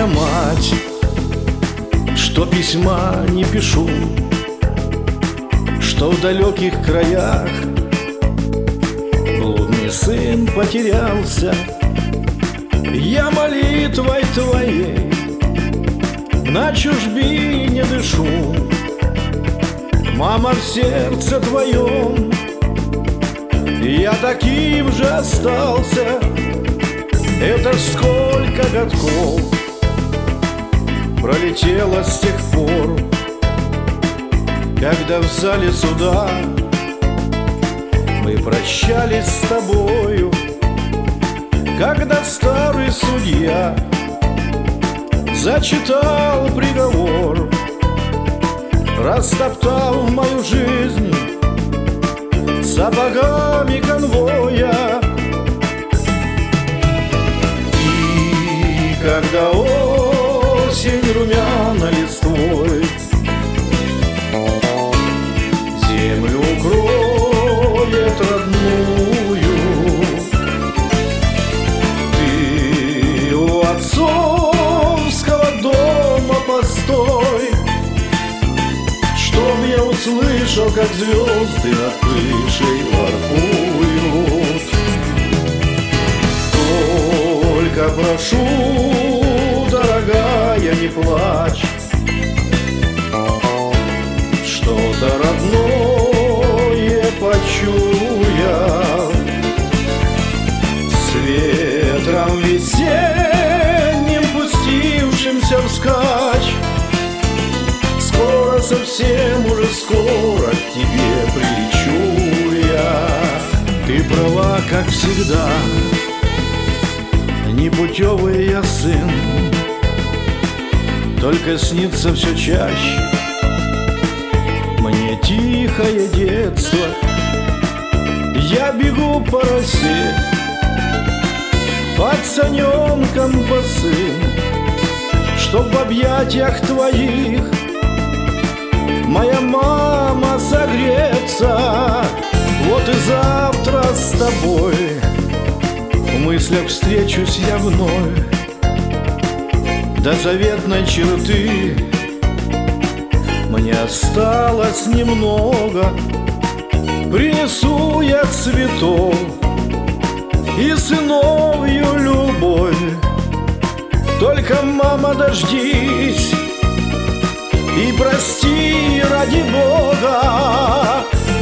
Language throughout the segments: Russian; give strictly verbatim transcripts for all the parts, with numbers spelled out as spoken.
моя мать, что письма не пишу, что в далеких краях блудный сын потерялся. Я молитвой твоей на чужбине дышу. Мама, в сердце твоем я таким же остался. Это ж сколько годков пролетело с тех пор, когда в зале суда мы прощались с тобою, когда старый судья зачитал приговор, растоптал мою жизнь сапогами конвоя. И когда осень румяна листвой землю укроет родную, ты у отцовского дома постой, чтоб я услышал, как звезды над крышей воркуют. Только прошу, дорогая, не плачь, что-то родное почуял. С ветром весенним, пустившимся вскачь, скоро, совсем уже скоро к тебе прилечу я. Ты права, как всегда, непутевый я сын, только снится все чаще мне тихое детство. Я бегу по росе, пацаненком босым, чтоб в объятиях твоих моя мама согреться. Вот и завтра с тобой в мыслях встречусь я вновь. До заветной черты мне осталось немного. Принесу я цветов и сыновью любовь. Только, мама, дождись и прости ради Бога.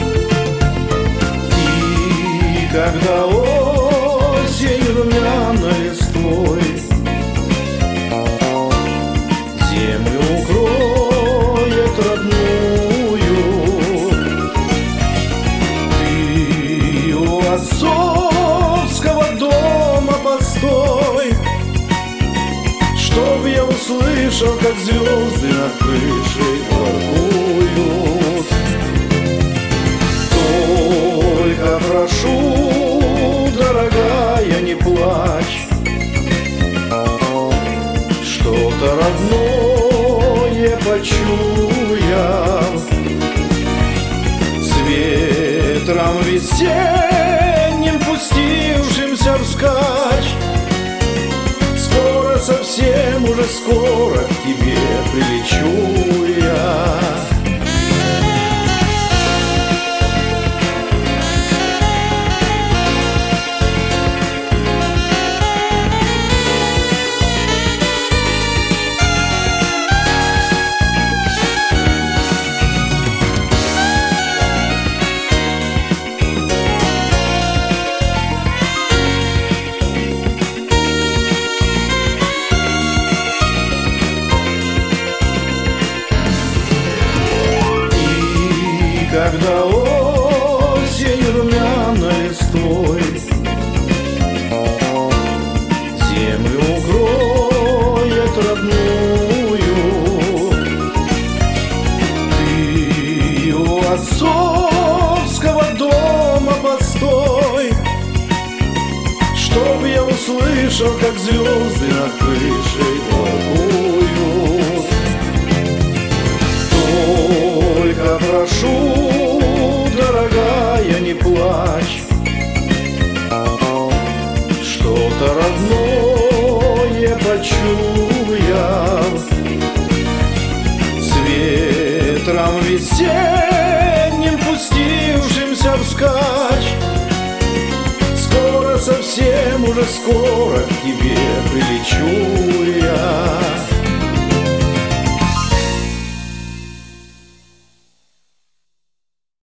И когда осень румяна листвой землю укроет родную, ты у отцовского дома постой, чтоб я услышал, как звезды над крышей воркуют. Только прошу, дорогая, не плачь, что-то родное почуял. С ветром весенним, пустившимся вскачь, скоро, совсем уже скоро к тебе прилечу я. Когда осень румяна листвой землю укроет родную, ты у отцовского дома постой, чтоб я услышал, как звезды над крышей воркуют. Только прошу, дорогая, не плачь, что-то родное почуял. прав. С ветром весенним, пустившимся вскачь, скоро, совсем уже скоро к тебе прилечу я.